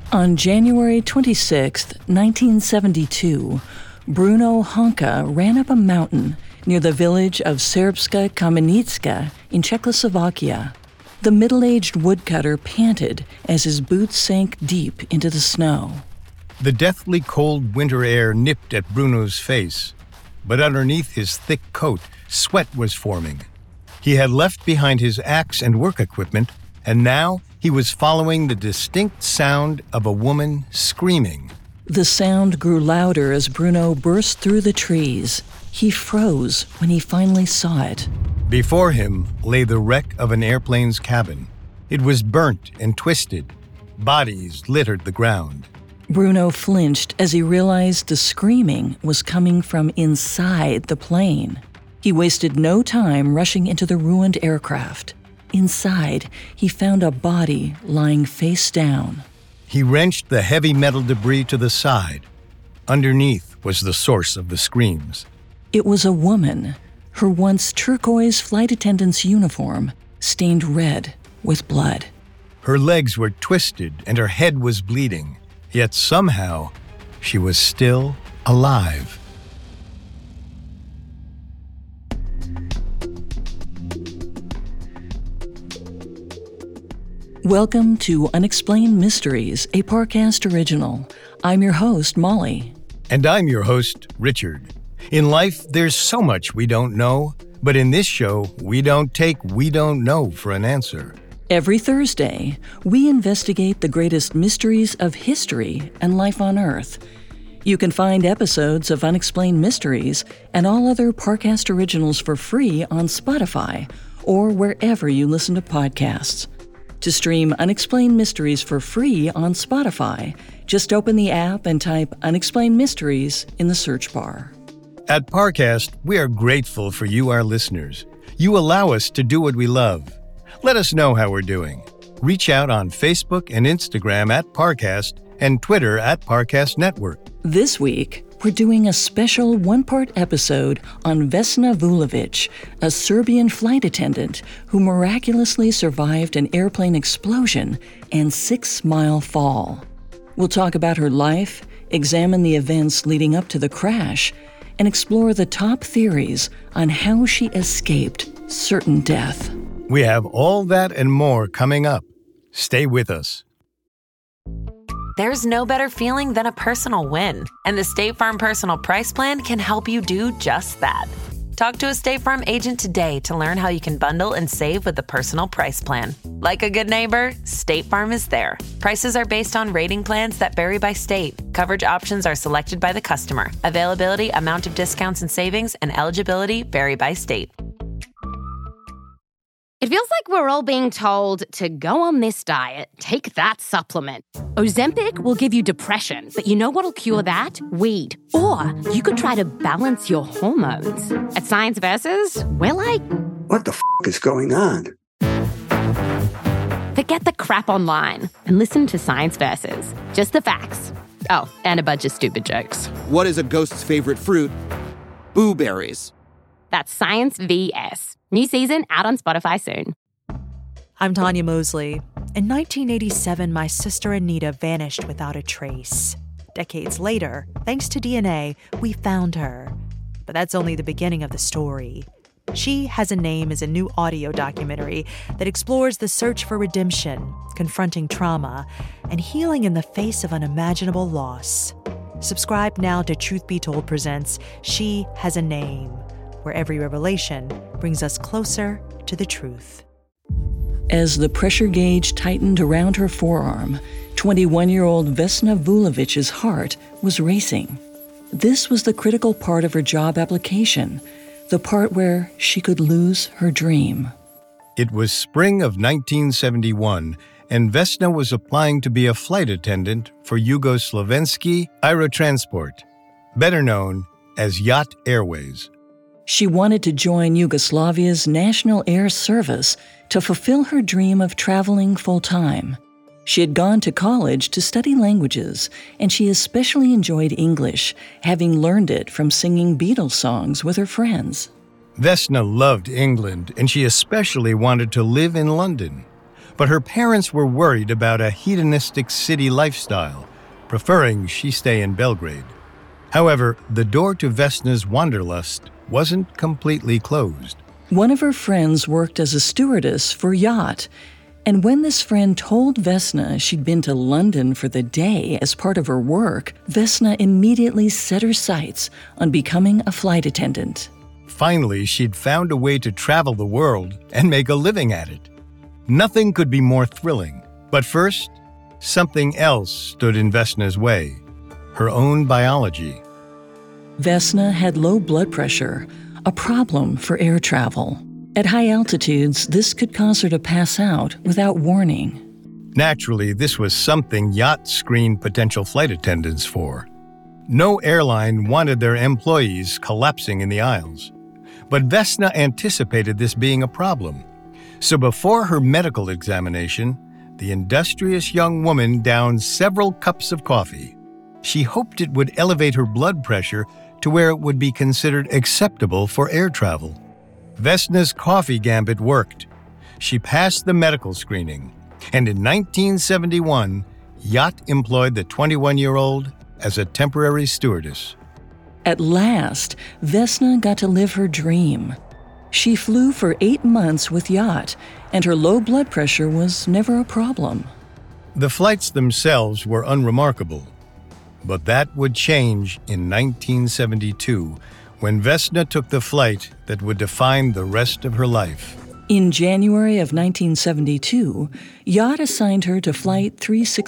On January 26, 1972, Bruno Honka ran up a mountain near the village of Serbska Kamenica in Czechoslovakia. The middle-aged woodcutter panted as his boots sank deep into the snow. The deathly cold winter air nipped at Bruno's face, but underneath his thick coat, sweat was forming. He had left behind his axe and work equipment, and now he was following the distinct sound of a woman screaming. The sound grew louder as Bruno burst through the trees. He froze when he finally saw it. Before him lay the wreck of an airplane's cabin. It was burnt and twisted. Bodies littered the ground. Bruno flinched as he realized the screaming was coming from inside the plane. He wasted no time rushing into the ruined aircraft. Inside, he found a body lying face down. He wrenched the heavy metal debris to the side. Underneath was the source of the screams. It was a woman, her once turquoise flight attendant's uniform stained red with blood. Her legs were twisted and her head was bleeding, yet somehow she was still alive. Welcome to Unexplained Mysteries, a Parcast original. I'm your host, Molly. And I'm your host, Richard. In life, there's so much we don't know, but in this show, we don't take "we don't know" for an answer. Every Thursday, we investigate the greatest mysteries of history and life on Earth. You can find episodes of Unexplained Mysteries and all other Parcast originals for free on Spotify or wherever you listen to podcasts. To stream Unexplained Mysteries for free on Spotify, just open the app and type Unexplained Mysteries in the search bar. At Parcast, we are grateful for you, our listeners. You allow us to do what we love. Let us know how we're doing. Reach out on Facebook and Instagram at Parcast and Twitter at Parcast Network. This week, we're doing a special one-part episode on Vesna Vulović, a Serbian flight attendant who miraculously survived an airplane explosion and 6-mile fall. We'll talk about her life, examine the events leading up to the crash, and explore the top theories on how she escaped certain death. We have all that and more coming up. Stay with us. There's no better feeling than a personal win, and the State Farm Personal Price Plan can help you do just that. Talk to a State Farm agent today to learn how you can bundle and save with the Personal Price Plan. Like a good neighbor, State Farm is there. Prices are based on rating plans that vary by state. Coverage options are selected by the customer. Availability, amount of discounts and savings, and eligibility vary by state. It feels like we're all being told to go on this diet, take that supplement. Ozempic will give you depression, but you know what'll cure that? Weed. Or you could try to balance your hormones. At Science Versus, we're like, what the is going on? Forget the crap online and listen to Science Versus. Just the facts. Oh, and a bunch of stupid jokes. What is a ghost's favorite fruit? Blueberries. That's Science VS. New season out on Spotify soon. I'm Tanya Mosley. In 1987, my sister Anita vanished without a trace. Decades later, thanks to DNA, we found her. But that's only the beginning of the story. She Has a Name is a new audio documentary that explores the search for redemption, confronting trauma, and healing in the face of unimaginable loss. Subscribe now to Truth Be Told presents She Has a Name, where every revelation brings us closer to the truth. As the pressure gauge tightened around her forearm, 21-year-old Vesna Vulović's heart was racing. This was the critical part of her job application, the part where she could lose her dream. It was spring of 1971, and Vesna was applying to be a flight attendant for Jugoslovenski Aerotransport, better known as Yacht Airways. She wanted to join Yugoslavia's National Air Service to fulfill her dream of traveling full-time. She had gone to college to study languages, and she especially enjoyed English, having learned it from singing Beatles songs with her friends. Vesna loved England, and she especially wanted to live in London. But her parents were worried about a hedonistic city lifestyle, preferring she stay in Belgrade. However, the door to Vesna's wanderlust wasn't completely closed. One of her friends worked as a stewardess for Yacht, and when this friend told Vesna she'd been to London for the day as part of her work, Vesna immediately set her sights on becoming a flight attendant. Finally, she'd found a way to travel the world and make a living at it. Nothing could be more thrilling. But first, something else stood in Vesna's way: her own biology. Vesna had low blood pressure, a problem for air travel. At high altitudes, this could cause her to pass out without warning. Naturally, this was something Yacht screened potential flight attendants for. No airline wanted their employees collapsing in the aisles. But Vesna anticipated this being a problem. So before her medical examination, the industrious young woman downed several cups of coffee. She hoped it would elevate her blood pressure to where it would be considered acceptable for air travel. Vesna's coffee gambit worked. She passed the medical screening, and in 1971, Yacht employed the 21-year-old as a temporary stewardess. At last, Vesna got to live her dream. She flew for 8 months with Yacht, and her low blood pressure was never a problem. The flights themselves were unremarkable, but that would change in 1972 when Vesna took the flight that would define the rest of her life. In January of 1972, Yacht assigned her to Flight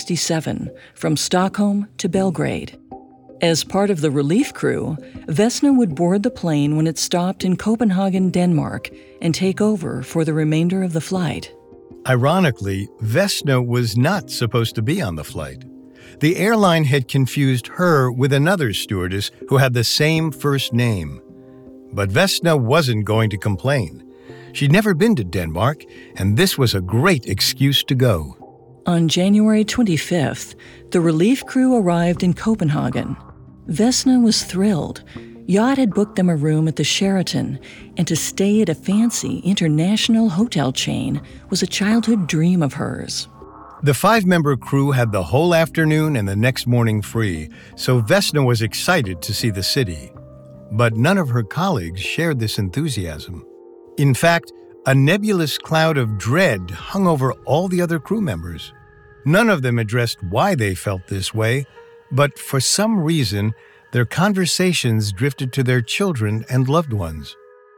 367 from Stockholm to Belgrade. As part of the relief crew, Vesna would board the plane when it stopped in Copenhagen, Denmark, and take over for the remainder of the flight. Ironically, Vesna was not supposed to be on the flight. The airline had confused her with another stewardess who had the same first name. But Vesna wasn't going to complain. She'd never been to Denmark, and this was a great excuse to go. On January 25th, the relief crew arrived in Copenhagen. Vesna was thrilled. Yacht had booked them a room at the Sheraton, and to stay at a fancy international hotel chain was a childhood dream of hers. The 5-member crew had the whole afternoon and the next morning free, so Vesna was excited to see the city. But none of her colleagues shared this enthusiasm. In fact, a nebulous cloud of dread hung over all the other crew members. None of them addressed why they felt this way, but for some reason, their conversations drifted to their children and loved ones.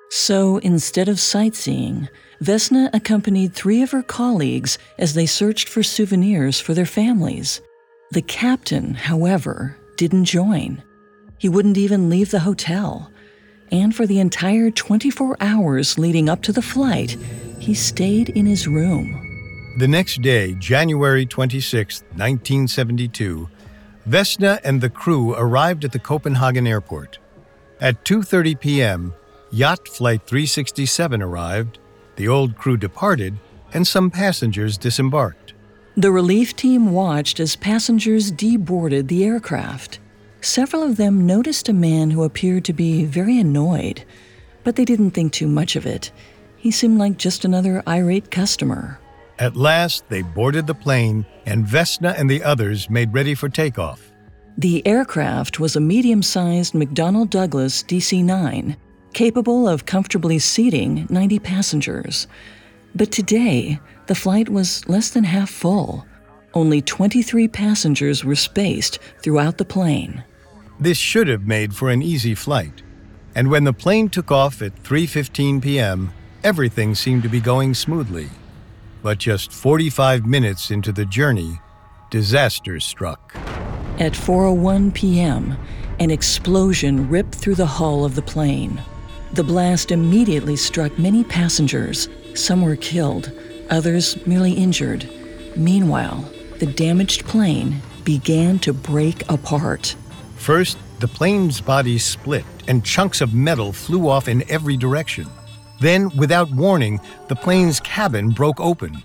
So instead of sightseeing, Vesna accompanied 3 of her colleagues as they searched for souvenirs for their families. The captain, however, didn't join. He wouldn't even leave the hotel. And for the entire 24 hours leading up to the flight, he stayed in his room. The next day, January 26, 1972, Vesna and the crew arrived at the Copenhagen airport. At 2:30 p.m., Yacht Flight 367 arrived, the old crew departed, and some passengers disembarked. The relief team watched as passengers deboarded the aircraft. Several of them noticed a man who appeared to be very annoyed, but they didn't think too much of it. He seemed like just another irate customer. At last, they boarded the plane, and Vesna and the others made ready for takeoff. The aircraft was a medium-sized McDonnell Douglas DC-9, capable of comfortably seating 90 passengers. But today, the flight was less than half full. Only 23 passengers were spaced throughout the plane. This should have made for an easy flight. And when the plane took off at 3:15 p.m., everything seemed to be going smoothly. But just 45 minutes into the journey, disaster struck. At 4:01 p.m., an explosion ripped through the hull of the plane. The blast immediately struck many passengers. Some were killed, others merely injured. Meanwhile, the damaged plane began to break apart. First, the plane's body split and chunks of metal flew off in every direction. Then, without warning, the plane's cabin broke open.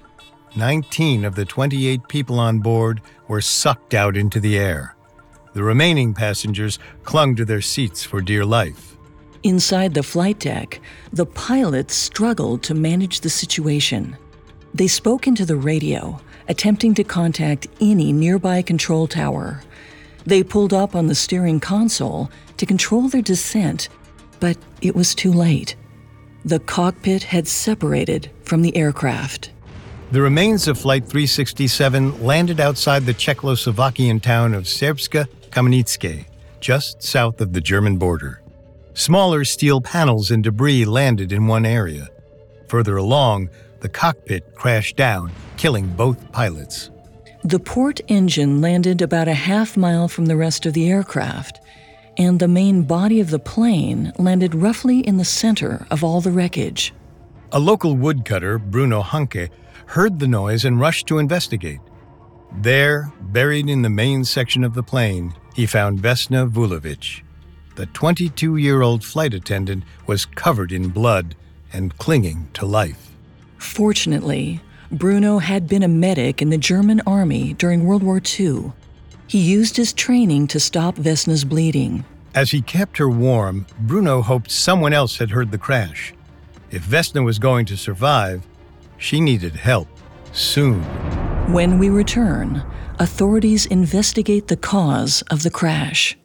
19 of the 28 people on board were sucked out into the air. The remaining passengers clung to their seats for dear life. Inside the flight deck, the pilots struggled to manage the situation. They spoke into the radio, attempting to contact any nearby control tower. They pulled up on the steering console to control their descent, but it was too late. The cockpit had separated from the aircraft. The remains of Flight 367 landed outside the Czechoslovakian town of Serbska-Kamenicke, just south of the German border. Smaller steel panels and debris landed in one area. Further along, the cockpit crashed down, killing both pilots. The port engine landed about a half-mile from the rest of the aircraft, and the main body of the plane landed roughly in the center of all the wreckage. A local woodcutter, Bruno Hanke, heard the noise and rushed to investigate. There, buried in the main section of the plane, he found Vesna Vulovic. The 22-year-old flight attendant was covered in blood and clinging to life. Fortunately, Bruno had been a medic in the German army during World War II. He used his training to stop Vesna's bleeding. As he kept her warm, Bruno hoped someone else had heard the crash. If Vesna was going to survive, she needed help soon. When we return, authorities investigate the cause of the crash.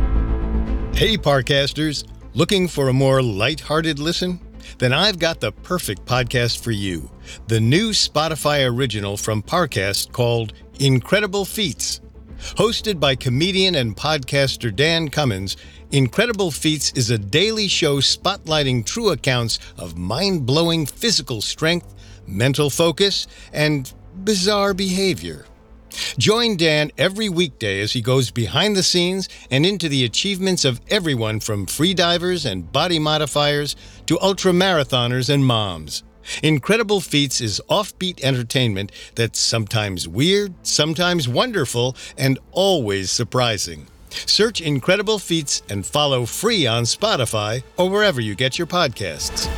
Hey, Parcasters, looking for a more lighthearted listen? Then I've got the perfect podcast for you, the new Spotify original from Parcast called Incredible Feats. Hosted by comedian and podcaster Dan Cummins, Incredible Feats is a daily show spotlighting true accounts of mind-blowing physical strength, mental focus, and bizarre behavior. Join Dan every weekday as he goes behind the scenes and into the achievements of everyone from freedivers and body modifiers to ultramarathoners and moms. Incredible Feats is offbeat entertainment that's sometimes weird, sometimes wonderful, and always surprising. Search Incredible Feats and follow free on Spotify or wherever you get your podcasts.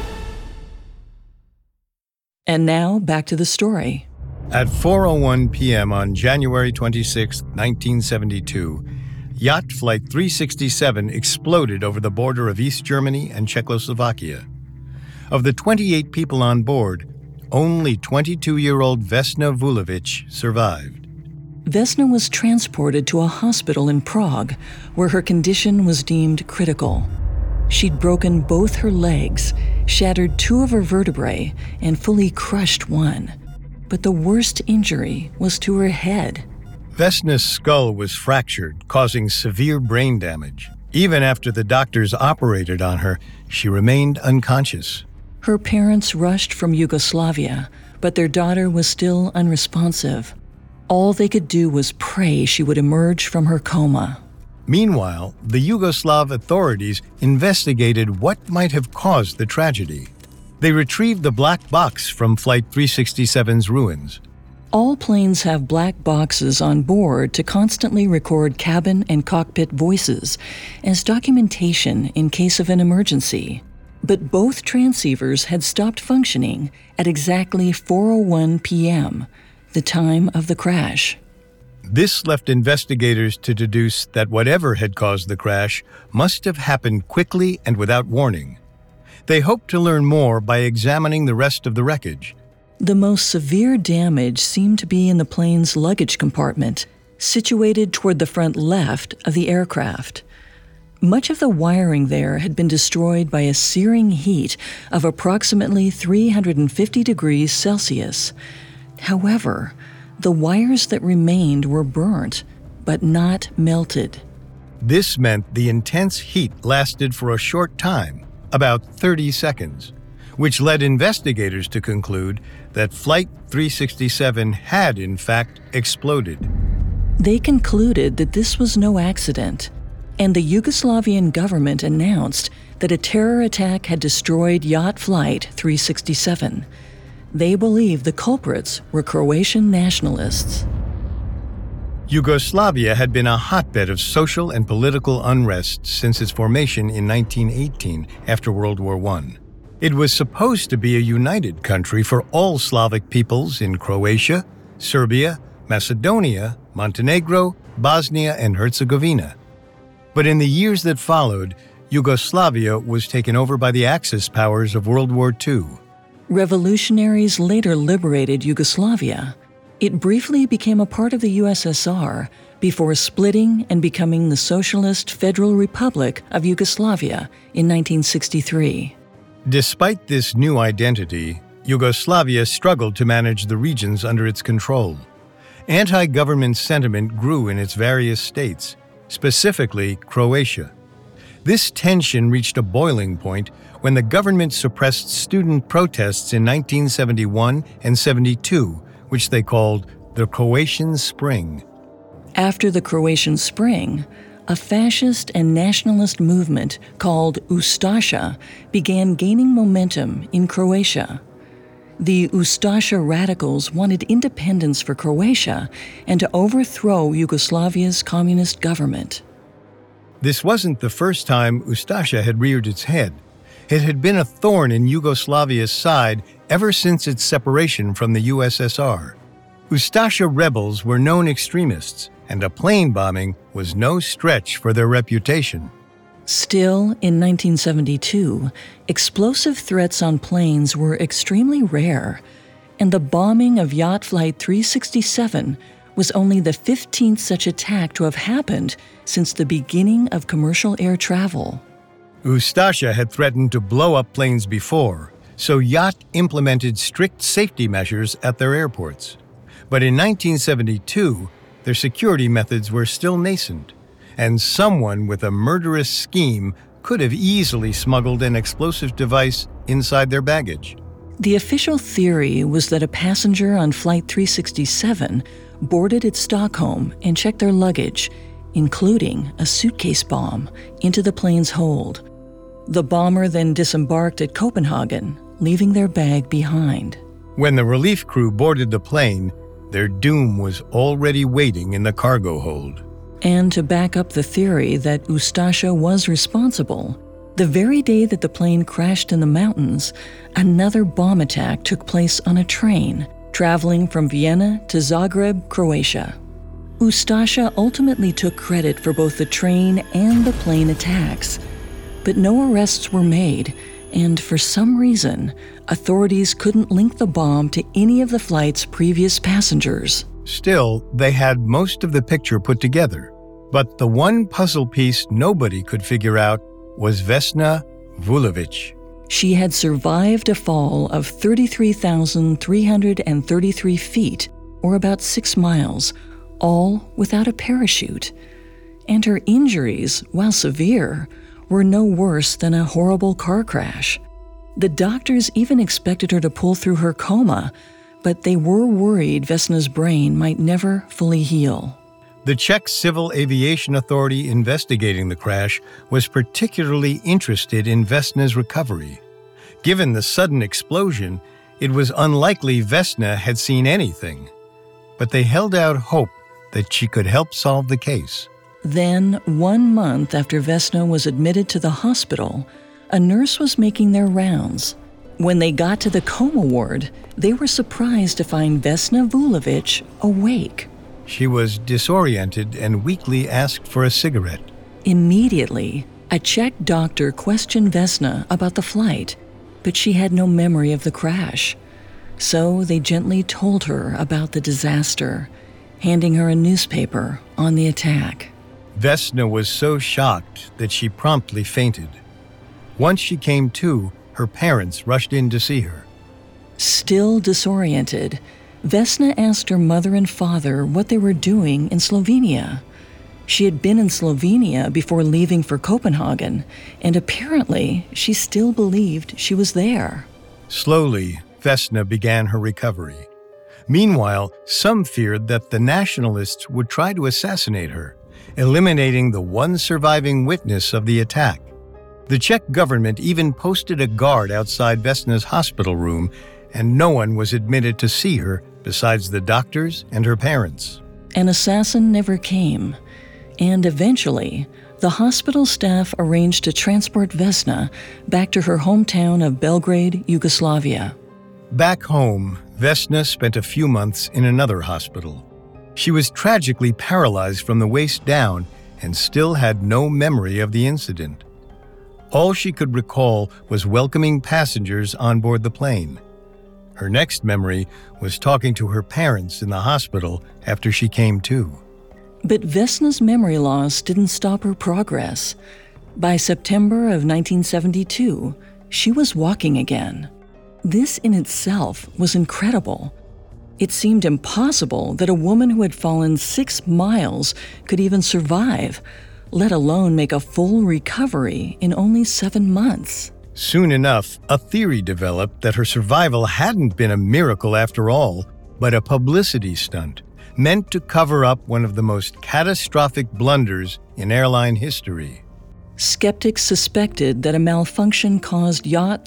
And now, back to the story. At 4:01 p.m. on January 26, 1972, Yacht Flight 367 exploded over the border of East Germany and Czechoslovakia. Of the 28 people on board, only 22-year-old Vesna Vulovic survived. Vesna was transported to a hospital in Prague, where her condition was deemed critical. She'd broken both her legs, shattered 2 of her vertebrae, and fully crushed 1. But the worst injury was to her head. Vesna's skull was fractured, causing severe brain damage. Even after the doctors operated on her, she remained unconscious. Her parents rushed from Yugoslavia, but their daughter was still unresponsive. All they could do was pray she would emerge from her coma. Meanwhile, the Yugoslav authorities investigated what might have caused the tragedy. They retrieved the black box from Flight 367's ruins. All planes have black boxes on board to constantly record cabin and cockpit voices as documentation in case of an emergency. But both transceivers had stopped functioning at exactly 4:01 p.m., the time of the crash. This left investigators to deduce that whatever had caused the crash must have happened quickly and without warning. They hoped to learn more by examining the rest of the wreckage. The most severe damage seemed to be in the plane's luggage compartment, situated toward the front left of the aircraft. Much of the wiring there had been destroyed by a searing heat of approximately 350 degrees Celsius. However, the wires that remained were burnt, but not melted. This meant the intense heat lasted for a short time, about 30 seconds, which led investigators to conclude that Flight 367 had, in fact, exploded. They concluded that this was no accident, and the Yugoslavian government announced that a terror attack had destroyed Yacht Flight 367. They believed the culprits were Croatian nationalists. Yugoslavia had been a hotbed of social and political unrest since its formation in 1918 after World War I. It was supposed to be a united country for all Slavic peoples in Croatia, Serbia, Macedonia, Montenegro, Bosnia, and Herzegovina. But in the years that followed, Yugoslavia was taken over by the Axis powers of World War II. Revolutionaries later liberated Yugoslavia. It briefly became a part of the USSR before splitting and becoming the Socialist Federal Republic of Yugoslavia in 1963. Despite this new identity, Yugoslavia struggled to manage the regions under its control. Anti-government sentiment grew in its various states, specifically Croatia. This tension reached a boiling point when the government suppressed student protests in 1971 and 72, which they called the Croatian Spring. After the Croatian Spring, a fascist and nationalist movement called Ustasha began gaining momentum in Croatia. The Ustasha radicals wanted independence for Croatia and to overthrow Yugoslavia's communist government. This wasn't the first time Ustasha had reared its head. It had been a thorn in Yugoslavia's side ever since its separation from the USSR. Ustasha rebels were known extremists, and a plane bombing was no stretch for their reputation. Still, in 1972, explosive threats on planes were extremely rare, and the bombing of Yacht Flight 367 was only the 15th such attack to have happened since the beginning of commercial air travel. Ustasha had threatened to blow up planes before, so Yacht implemented strict safety measures at their airports. But in 1972, their security methods were still nascent, and someone with a murderous scheme could have easily smuggled an explosive device inside their baggage. The official theory was that a passenger on Flight 367 boarded at Stockholm and checked their luggage, including a suitcase bomb, into the plane's hold. The bomber then disembarked at Copenhagen, leaving their bag behind. When the relief crew boarded the plane, their doom was already waiting in the cargo hold. And to back up the theory that Ustasha was responsible, the very day that the plane crashed in the mountains, another bomb attack took place on a train traveling from Vienna to Zagreb, Croatia. Ustasha ultimately took credit for both the train and the plane attacks, but no arrests were made, and for some reason, authorities couldn't link the bomb to any of the flight's previous passengers. Still, they had most of the picture put together. But the one puzzle piece nobody could figure out was Vesna Vulovic. She had survived a fall of 33,333 feet, or about 6 miles, all without a parachute. And her injuries, while severe, were no worse than a horrible car crash. The doctors even expected her to pull through her coma, but they were worried Vesna's brain might never fully heal. The Czech Civil Aviation Authority investigating the crash was particularly interested in Vesna's recovery. Given the sudden explosion, it was unlikely Vesna had seen anything. But they held out hope that she could help solve the case. Then, 1 month after Vesna was admitted to the hospital, a nurse was making their rounds. When they got to the coma ward, they were surprised to find Vesna Vulovic awake. She was disoriented and weakly asked for a cigarette. Immediately, a Czech doctor questioned Vesna about the flight, but she had no memory of the crash. So they gently told her about the disaster, handing her a newspaper on the attack. Vesna was so shocked that she promptly fainted. Once she came to, her parents rushed in to see her. Still disoriented, Vesna asked her mother and father what they were doing in Slovenia. She had been in Slovenia before leaving for Copenhagen, and apparently she still believed she was there. Slowly, Vesna began her recovery. Meanwhile, some feared that the nationalists would try to assassinate her, eliminating the one surviving witness of the attack. The Czech government even posted a guard outside Vesna's hospital room, and no one was admitted to see her besides the doctors and her parents. An assassin never came, and eventually, the hospital staff arranged to transport Vesna back to her hometown of Belgrade, Yugoslavia. Back home, Vesna spent a few months in another hospital. She was tragically paralyzed from the waist down and still had no memory of the incident. All she could recall was welcoming passengers on board the plane. Her next memory was talking to her parents in the hospital after she came to. But Vesna's memory loss didn't stop her progress. By September of 1972, she was walking again. This in itself was incredible. It seemed impossible that a woman who had fallen 6 miles could even survive, let alone make a full recovery in only 7 months. Soon enough, a theory developed that her survival hadn't been a miracle after all, but a publicity stunt meant to cover up one of the most catastrophic blunders in airline history. Skeptics suspected that a malfunction caused Yacht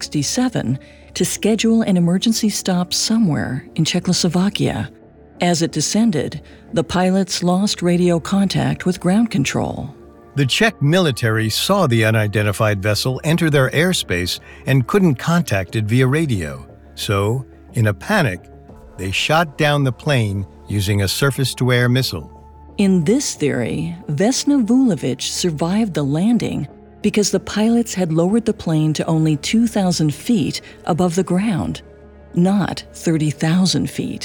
367 to schedule an emergency stop somewhere in Czechoslovakia. As it descended, the pilots lost radio contact with ground control. The Czech military saw the unidentified vessel enter their airspace and couldn't contact it via radio. So, in a panic, they shot down the plane using a surface-to-air missile. In this theory, Vesna Vulović survived the landing because the pilots had lowered the plane to only 2,000 feet above the ground, not 30,000 feet.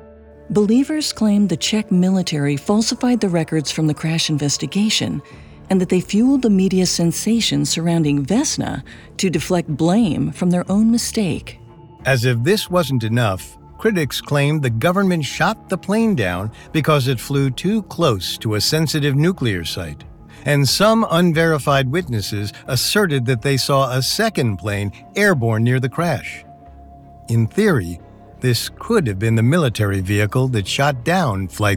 Believers claimed the Czech military falsified the records from the crash investigation and that they fueled the media sensation surrounding Vesna to deflect blame from their own mistake. As if this wasn't enough, critics claimed the government shot the plane down because it flew too close to a sensitive nuclear site. And some unverified witnesses asserted that they saw a second plane airborne near the crash. In theory, this could have been the military vehicle that shot down Flight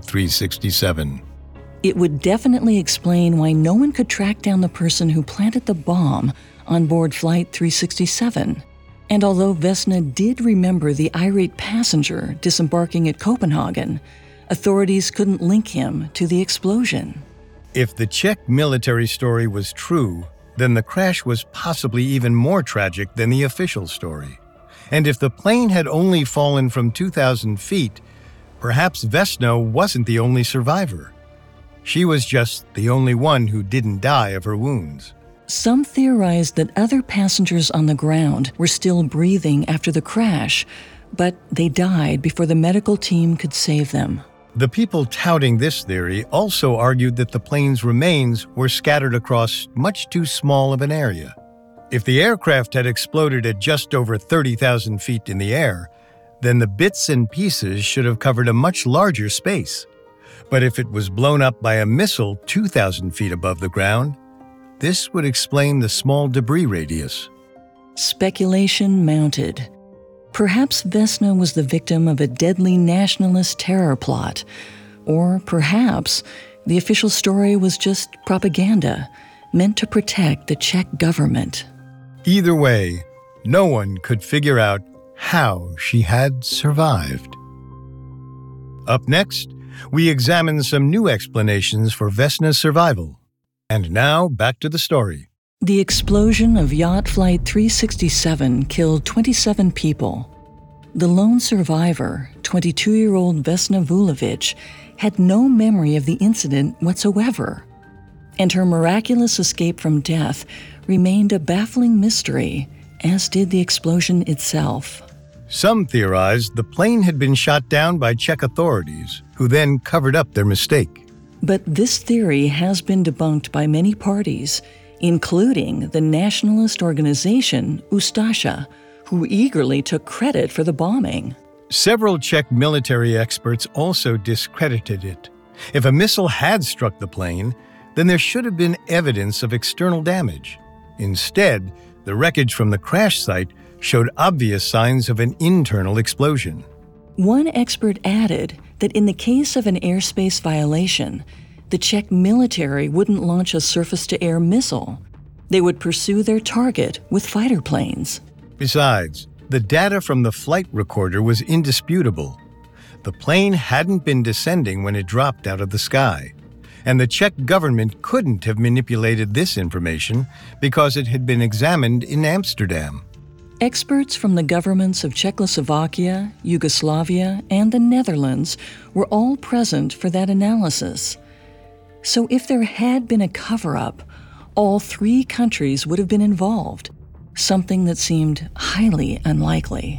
367. It would definitely explain why no one could track down the person who planted the bomb on board Flight 367. And although Vesna did remember the irate passenger disembarking at Copenhagen, authorities couldn't link him to the explosion. If the Czech military story was true, then the crash was possibly even more tragic than the official story. And if the plane had only fallen from 2,000 feet, perhaps Vesna wasn't the only survivor. She was just the only one who didn't die of her wounds. Some theorized that other passengers on the ground were still breathing after the crash, but they died before the medical team could save them. The people touting this theory also argued that the plane's remains were scattered across much too small of an area. If the aircraft had exploded at just over 30,000 feet in the air, then the bits and pieces should have covered a much larger space. But if it was blown up by a missile 2,000 feet above the ground, this would explain the small debris radius. Speculation mounted. Perhaps Vesna was the victim of a deadly nationalist terror plot, or perhaps the official story was just propaganda meant to protect the Czech government. Either way, no one could figure out how she had survived. Up next, we examine some new explanations for Vesna's survival. And now, back to the story. The explosion of Yacht Flight 367 killed 27 people. The lone survivor, 22-year-old Vesna Vulović, had no memory of the incident whatsoever. And her miraculous escape from death remained a baffling mystery, as did the explosion itself. Some theorized the plane had been shot down by Czech authorities, who then covered up their mistake. But this theory has been debunked by many parties, including the nationalist organization Ustasha, who eagerly took credit for the bombing. Several Czech military experts also discredited it. If a missile had struck the plane, then there should have been evidence of external damage. Instead, the wreckage from the crash site showed obvious signs of an internal explosion. One expert added that in the case of an airspace violation, the Czech military wouldn't launch a surface-to-air missile. They would pursue their target with fighter planes. Besides, the data from the flight recorder was indisputable. The plane hadn't been descending when it dropped out of the sky, and the Czech government couldn't have manipulated this information because it had been examined in Amsterdam. Experts from the governments of Czechoslovakia, Yugoslavia, and the Netherlands were all present for that analysis. So if there had been a cover-up, all 3 countries would have been involved, something that seemed highly unlikely.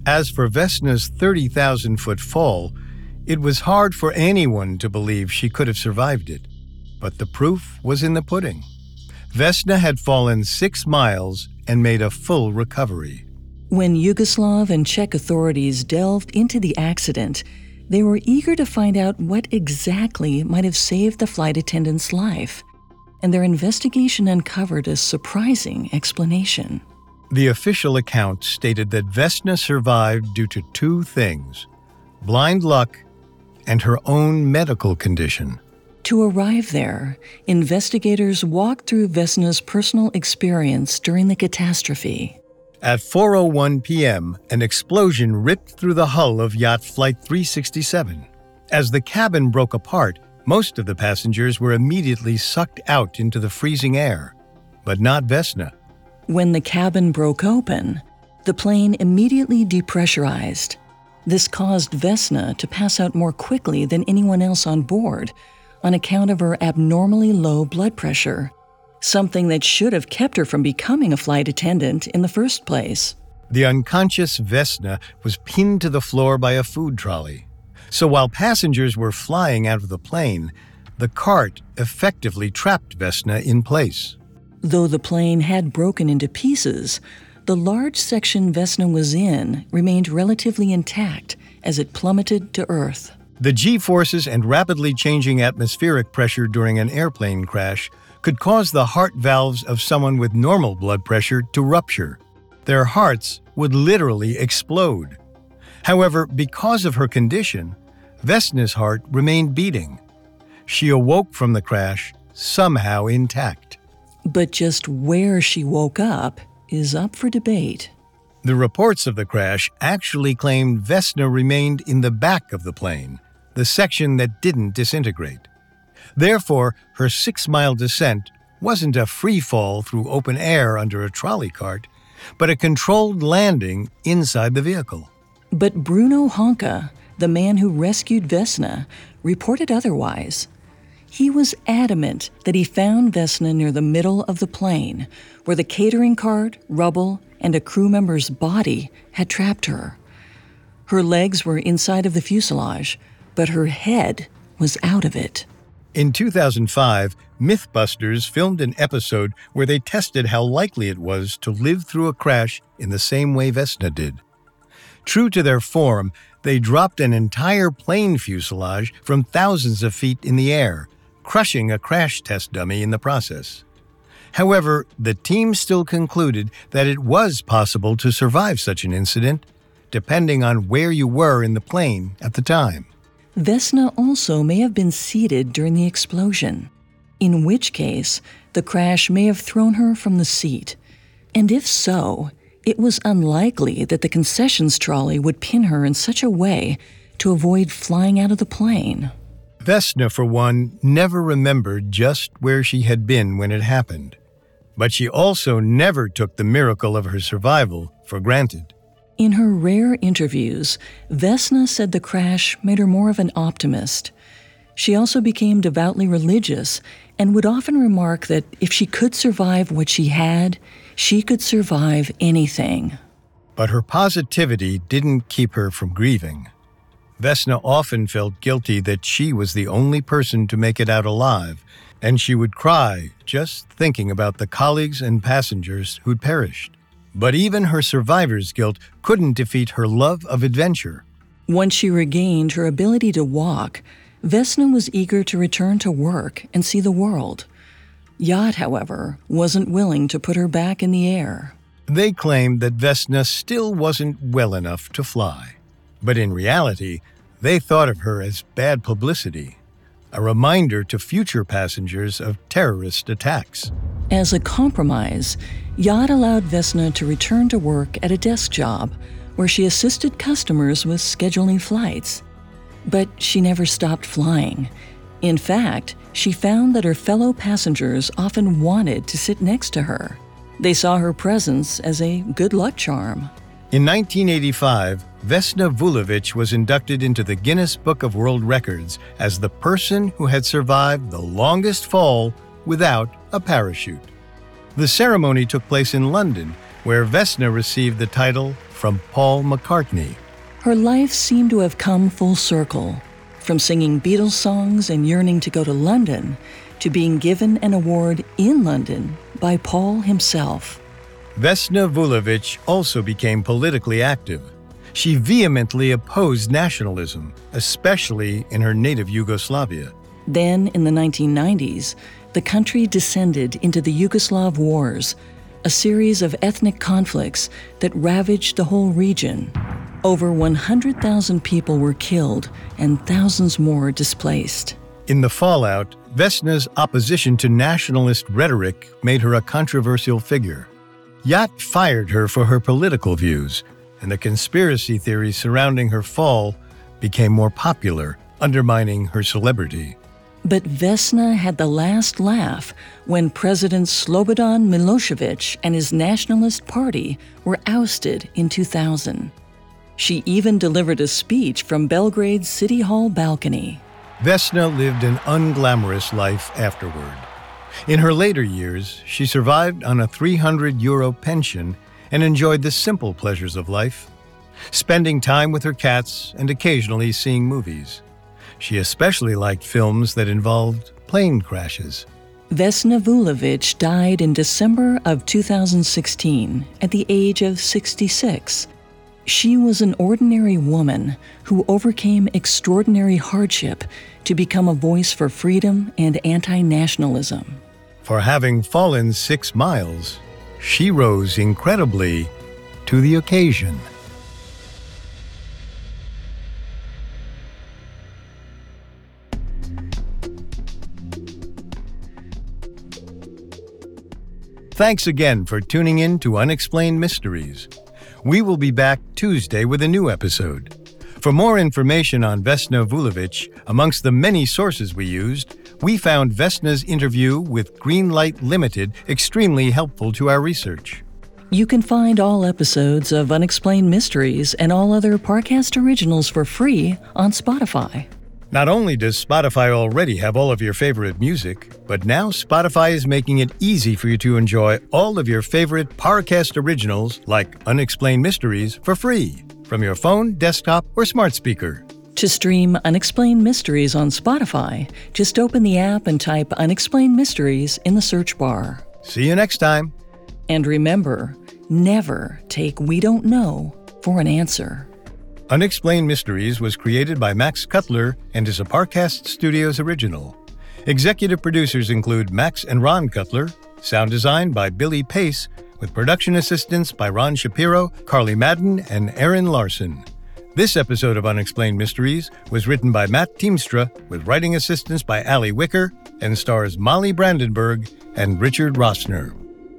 As for Vesna's 30,000-foot fall, it was hard for anyone to believe she could have survived it. But the proof was in the pudding. Vesna had fallen 6 miles and made a full recovery. When Yugoslav and Czech authorities delved into the accident, they were eager to find out what exactly might have saved the flight attendant's life, and their investigation uncovered a surprising explanation. The official account stated that Vesna survived due to 2 things: blind luck and her own medical condition. To arrive there, investigators walked through Vesna's personal experience during the catastrophe. At 4:01 p.m., an explosion ripped through the hull of Yacht Flight 367. As the cabin broke apart, most of the passengers were immediately sucked out into the freezing air, but not Vesna. When the cabin broke open, the plane immediately depressurized. This caused Vesna to pass out more quickly than anyone else on board on account of her abnormally low blood pressure, something that should have kept her from becoming a flight attendant in the first place. The unconscious Vesna was pinned to the floor by a food trolley. So while passengers were flying out of the plane, the cart effectively trapped Vesna in place. Though the plane had broken into pieces, the large section Vesna was in remained relatively intact as it plummeted to Earth. The G-forces and rapidly changing atmospheric pressure during an airplane crash could cause the heart valves of someone with normal blood pressure to rupture. Their hearts would literally explode. However, because of her condition, Vesna's heart remained beating. She awoke from the crash somehow intact. But just where she woke up is up for debate. The reports of the crash actually claimed Vesna remained in the back of the plane, the section that didn't disintegrate. Therefore, her 6-mile descent wasn't a free fall through open air under a trolley cart, but a controlled landing inside the vehicle. But Bruno Honka, the man who rescued Vesna, reported otherwise. He was adamant that he found Vesna near the middle of the plane, where the catering cart, rubble, and a crew member's body had trapped her. Her legs were inside of the fuselage, but her head was out of it. In 2005, Mythbusters filmed an episode where they tested how likely it was to live through a crash in the same way Vesna did. True to their form, they dropped an entire plane fuselage from thousands of feet in the air, crushing a crash test dummy in the process. However, the team still concluded that it was possible to survive such an incident, depending on where you were in the plane at the time. Vesna also may have been seated during the explosion, in which case the crash may have thrown her from the seat. And if so, it was unlikely that the concessions trolley would pin her in such a way to avoid flying out of the plane. Vesna, for one, never remembered just where she had been when it happened. But she also never took the miracle of her survival for granted. In her rare interviews, Vesna said the crash made her more of an optimist. She also became devoutly religious and would often remark that if she could survive what she had, she could survive anything. But her positivity didn't keep her from grieving. Vesna often felt guilty that she was the only person to make it out alive, and she would cry just thinking about the colleagues and passengers who'd perished. But even her survivor's guilt couldn't defeat her love of adventure. Once she regained her ability to walk, Vesna was eager to return to work and see the world. Yacht, however, wasn't willing to put her back in the air. They claimed that Vesna still wasn't well enough to fly. But in reality, they thought of her as bad publicity, a reminder to future passengers of terrorist attacks. As a compromise, Yacht allowed Vesna to return to work at a desk job where she assisted customers with scheduling flights. But she never stopped flying. In fact, she found that her fellow passengers often wanted to sit next to her. They saw her presence as a good luck charm. In 1985, Vesna Vulovic was inducted into the Guinness Book of World Records as the person who had survived the longest fall without a parachute. The ceremony took place in London, where Vesna received the title from Paul McCartney. Her life seemed to have come full circle, from singing Beatles songs and yearning to go to London to being given an award in London by Paul himself. Vesna Vulović also became politically active. She vehemently opposed nationalism, especially in her native Yugoslavia. Then, in the 1990s, the country descended into the Yugoslav Wars, a series of ethnic conflicts that ravaged the whole region. Over 100,000 people were killed and thousands more displaced. In the fallout, Vesna's opposition to nationalist rhetoric made her a controversial figure. Yat fired her for her political views, and the conspiracy theories surrounding her fall became more popular, undermining her celebrity. But Vesna had the last laugh when President Slobodan Milosevic and his Nationalist Party were ousted in 2000. She even delivered a speech from Belgrade's City Hall balcony. Vesna lived an unglamorous life afterward. In her later years, she survived on a €300 pension and enjoyed the simple pleasures of life, spending time with her cats and occasionally seeing movies. She especially liked films that involved plane crashes. Vesna Vulović died in December of 2016 at the age of 66. She was an ordinary woman who overcame extraordinary hardship to become a voice for freedom and anti-nationalism. For having fallen 6 miles, she rose incredibly to the occasion. Thanks again for tuning in to Unexplained Mysteries. We will be back Tuesday with a new episode. For more information on Vesna Vulović, amongst the many sources we used, we found Vesna's interview with Greenlight Limited extremely helpful to our research. You can find all episodes of Unexplained Mysteries and all other Parcast originals for free on Spotify. Not only does Spotify already have all of your favorite music, but now Spotify is making it easy for you to enjoy all of your favorite Parcast originals like Unexplained Mysteries for free from your phone, desktop, or smart speaker. To stream Unexplained Mysteries on Spotify, just open the app and type Unexplained Mysteries in the search bar. See you next time. And remember, never take "we don't know" for an answer. Unexplained Mysteries was created by Max Cutler and is a Parcast Studios original. Executive producers include Max and Ron Cutler, sound design by Billy Pace, with production assistance by Ron Shapiro, Carly Madden, and Aaron Larson. This episode of Unexplained Mysteries was written by Matt Teamstra, with writing assistance by Allie Wicker, and stars Molly Brandenburg and Richard Rossner.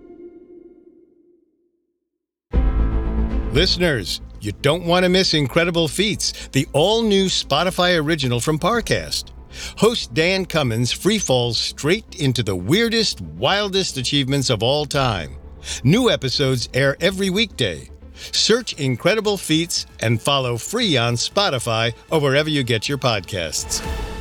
Listeners, you don't want to miss Incredible Feats, the all-new Spotify original from Parcast. Host Dan Cummins freefalls straight into the weirdest, wildest achievements of all time. New episodes air every weekday. Search Incredible Feats and follow free on Spotify or wherever you get your podcasts.